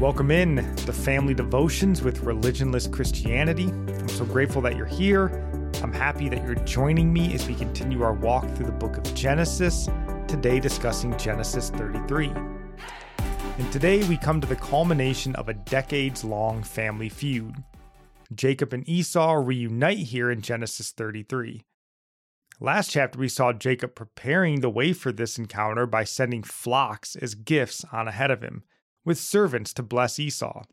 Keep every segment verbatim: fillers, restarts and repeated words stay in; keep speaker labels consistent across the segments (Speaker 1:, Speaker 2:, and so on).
Speaker 1: Welcome in to Family Devotions with Religionless Christianity. I'm so grateful that you're here. I'm happy that you're joining me as we continue our walk through the book of Genesis, today discussing Genesis thirty-three. And today we come to the culmination of a decades-long family feud. Jacob and Esau reunite here in Genesis thirty-three. Last chapter we saw Jacob preparing the way for this encounter by sending flocks as gifts on ahead of him, with servants to bless Esau.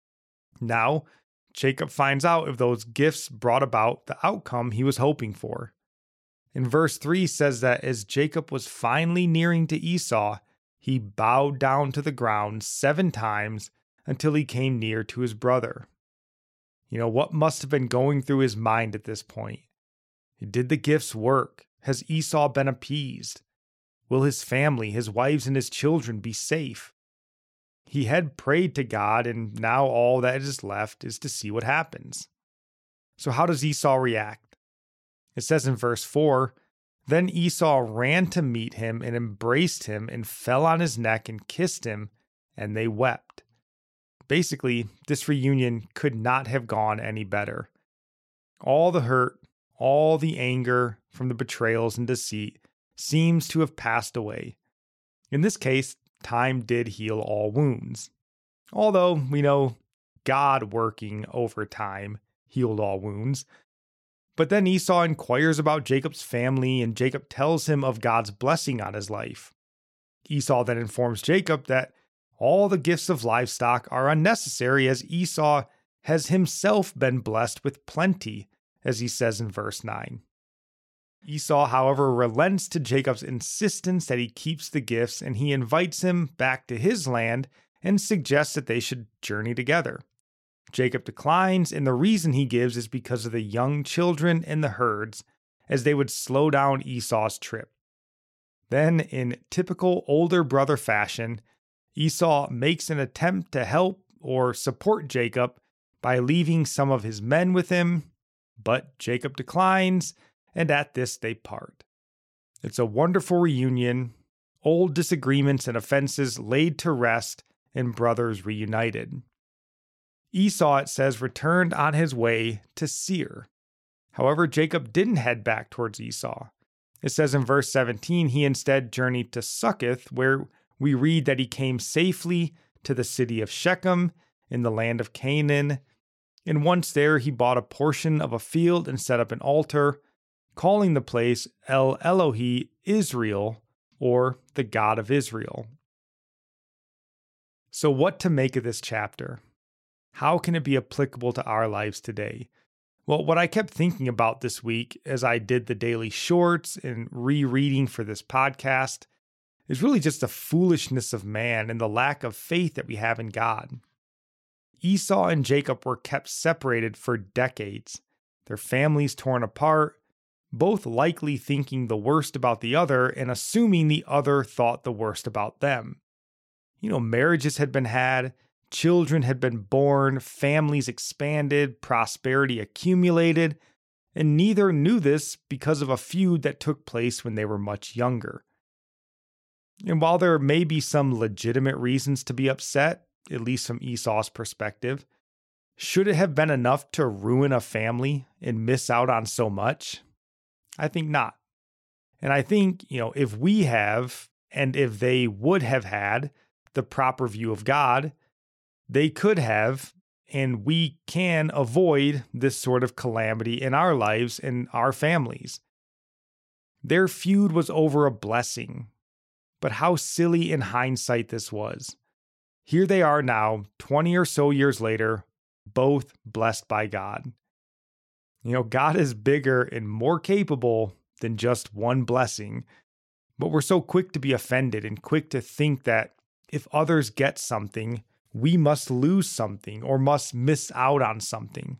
Speaker 1: Now, Jacob finds out if those gifts brought about the outcome he was hoping for. In verse three says that as Jacob was finally nearing to Esau, he bowed down to the ground seven times until he came near to his brother. You know, what must have been going through his mind at this point? Did the gifts work? Has Esau been appeased? Will his family, his wives, and his children be safe? He had prayed to God, and now all that is left is to see what happens. So how does Esau react? It says in verse four, "Then Esau ran to meet him and embraced him and fell on his neck and kissed him, and they wept." Basically, this reunion could not have gone any better. All the hurt, all the anger from the betrayals and deceit seems to have passed away. In this case, time did heal all wounds. Although we know God working over time healed all wounds. But then Esau inquires about Jacob's family, and Jacob tells him of God's blessing on his life. Esau then informs Jacob that all the gifts of livestock are unnecessary, as Esau has himself been blessed with plenty, as he says in verse nine. Esau, however, relents to Jacob's insistence that he keeps the gifts, and he invites him back to his land and suggests that they should journey together. Jacob declines, and the reason he gives is because of the young children and the herds, as they would slow down Esau's trip. Then, in typical older brother fashion, Esau makes an attempt to help or support Jacob by leaving some of his men with him, but Jacob declines, and at this they part. It's a wonderful reunion, old disagreements and offenses laid to rest, and brothers reunited. Esau, it says, returned on his way to Seir. However, Jacob didn't head back towards Esau. It says in verse seventeen, he instead journeyed to Succoth, where we read that he came safely to the city of Shechem in the land of Canaan. And once there, he bought a portion of a field and set up an altar, calling the place El Elohe Israel, or the God of Israel. So what to make of this chapter? How can it be applicable to our lives today? Well, what I kept thinking about this week as I did the daily shorts and rereading for this podcast is really just the foolishness of man and the lack of faith that we have in God. Esau and Jacob were kept separated for decades, their families torn apart, both likely thinking the worst about the other and assuming the other thought the worst about them. You know, marriages had been had, children had been born, families expanded, prosperity accumulated, and neither knew this because of a feud that took place when they were much younger. And while there may be some legitimate reasons to be upset, at least from Esau's perspective, should it have been enough to ruin a family and miss out on so much? I think not. And I think, you know, if we have, and if they would have had the proper view of God, they could have, and we can avoid this sort of calamity in our lives and our families. Their feud was over a blessing, but how silly in hindsight this was. Here they are now, twenty or so years later, both blessed by God. You know, God is bigger and more capable than just one blessing, but we're so quick to be offended and quick to think that if others get something, we must lose something or must miss out on something.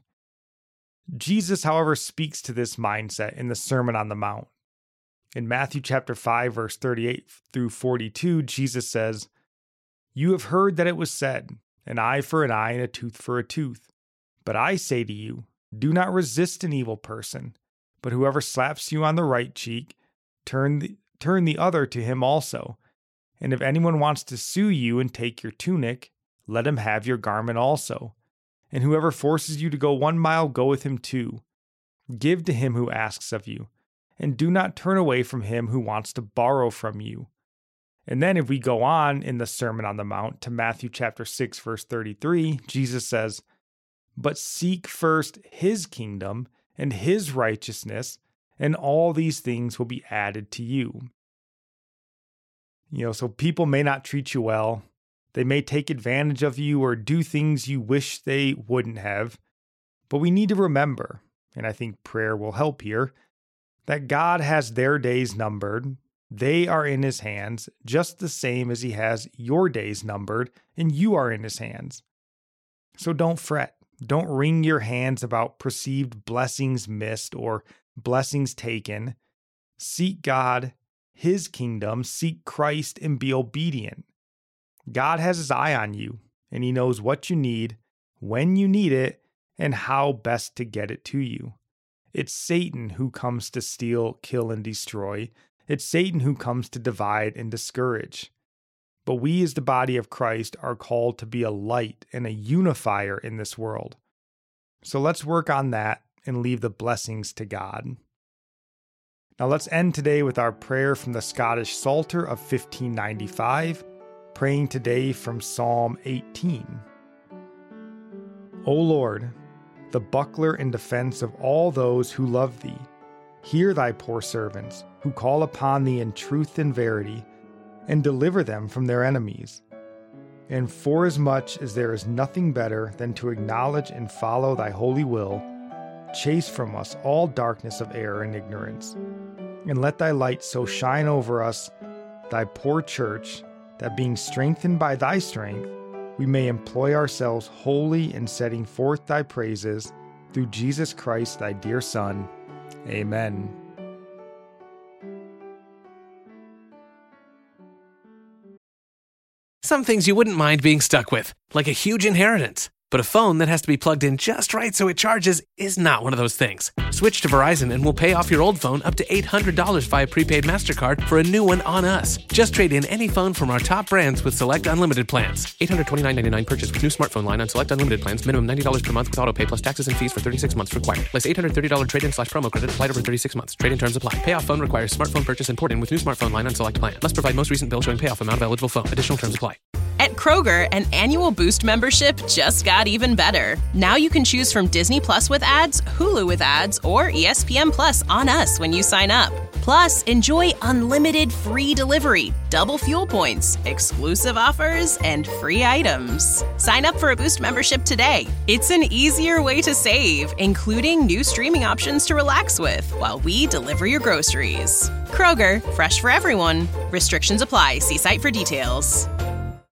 Speaker 1: Jesus, however, speaks to this mindset in the Sermon on the Mount. In Matthew chapter five, verse thirty-eight through forty-two, Jesus says, "You have heard that it was said, an eye for an eye and a tooth for a tooth. But I say to you, do not resist an evil person, but whoever slaps you on the right cheek, turn the, turn the other to him also. And if anyone wants to sue you and take your tunic, let him have your garment also. And whoever forces you to go one mile, go with him two. Give to him who asks of you, and do not turn away from him who wants to borrow from you. And then if we go on in the Sermon on the Mount to Matthew chapter six, verse thirty-three, Jesus says, "But seek first his kingdom and his righteousness, and all these things will be added to you." You know, so people may not treat you well. They may take advantage of you or do things you wish they wouldn't have. But we need to remember, and I think prayer will help here, that God has their days numbered. They are in his hands, just the same as he has your days numbered, and you are in his hands. So don't fret. Don't wring your hands about perceived blessings missed or blessings taken. Seek God, his kingdom, seek Christ, and be obedient. God has his eye on you, and he knows what you need, when you need it, and how best to get it to you. It's Satan who comes to steal, kill, and destroy. It's Satan who comes to divide and discourage. But we as the body of Christ are called to be a light and a unifier in this world. So let's work on that and leave the blessings to God. Now let's end today with our prayer from the Scottish Psalter of fifteen ninety-five, praying today from Psalm eighteen. O Lord, the buckler and defense of all those who love thee, hear thy poor servants, who call upon thee in truth and verity, and deliver them from their enemies. And forasmuch as there is nothing better than to acknowledge and follow thy holy will, chase from us all darkness of error and ignorance, and let thy light so shine over us, thy poor church, that being strengthened by thy strength, we may employ ourselves wholly in setting forth thy praises, through Jesus Christ, thy dear Son. Amen.
Speaker 2: Some things you wouldn't mind being stuck with, like a huge inheritance. But a phone that has to be plugged in just right so it charges is not one of those things. Switch to Verizon and we'll pay off your old phone up to eight hundred dollars via prepaid MasterCard for a new one on us. Just trade in any phone from our top brands with select unlimited plans. eight hundred twenty-nine dollars and ninety-nine cents purchase with new smartphone line on select unlimited plans. Minimum ninety dollars per month with auto pay plus taxes and fees for thirty-six months required. Less eight hundred thirty dollars trade-in slash promo credit applied over thirty-six months. Trade-in terms apply. Payoff phone requires smartphone purchase and port-in with new smartphone line on select plan. Must provide most recent bill showing payoff amount of eligible phone. Additional terms apply.
Speaker 3: At Kroger, an annual Boost membership just got even better. Now you can choose from Disney Plus with ads, Hulu with ads, or E S P N Plus on us when you sign up. Plus, enjoy unlimited free delivery, double fuel points, exclusive offers, and free items. Sign up for a Boost membership today. It's an easier way to save, including new streaming options to relax with while we deliver your groceries. Kroger, fresh for everyone. Restrictions apply. See site for details.